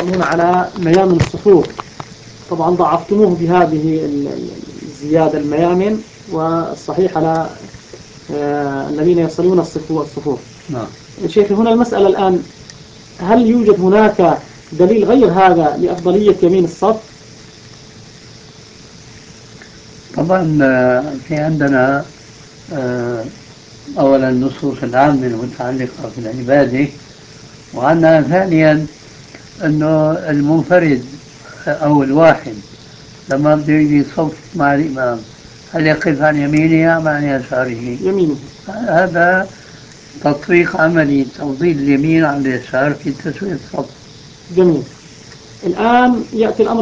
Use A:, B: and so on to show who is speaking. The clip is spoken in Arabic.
A: يصلون على ميامن الصفوف. طبعا ضعفتموه بهذه الزيادة الميامن، والصحيح على الذين يصلون الصفوف.
B: نعم.
A: شيخ، هنا المسألة الآن، هل يوجد هناك دليل غير هذا لأفضلية يمين الصف؟
B: طبعا في عندنا أولا النصوص العامة المتعلقة بالعبادة، وعندنا ثانيا أنه المنفرد أو الواحد لما بده يجي يصف مع الإمام هل يقف عن يمينه أم عن يساره؟
A: يمينه.
B: هذا تطبيق عملي، تفضيل اليمين عن اليسار في تسوية الصف.
A: جميل. الآن يأتي الأمر